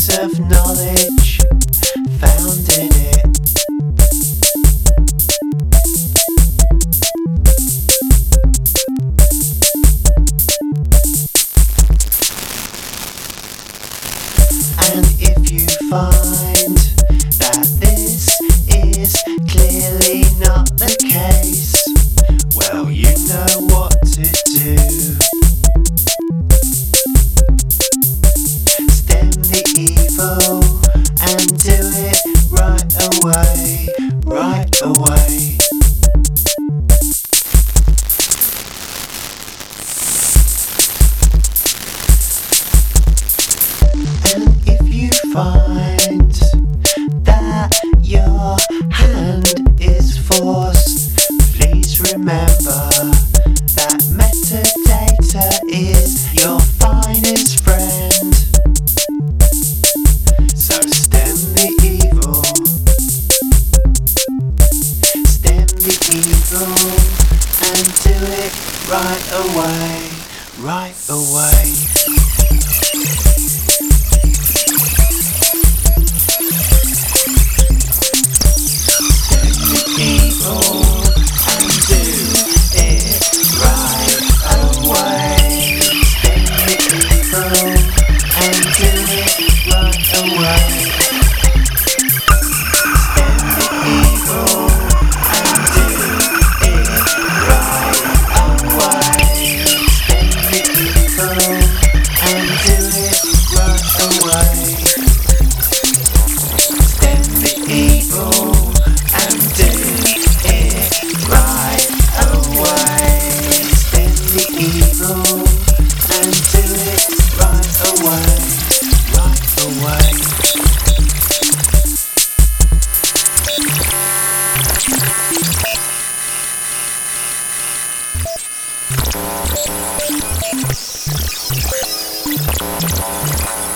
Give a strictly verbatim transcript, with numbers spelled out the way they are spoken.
loads of knowledge found in it. And if you find that this is clearly not the case, well, you know what to do. Stem the evil and do it right away, right away. And if you find that your hand is forced, please remember that metadata is your finest friend. So stem the evil, stem the evil, and do it right away, right away. Thank you.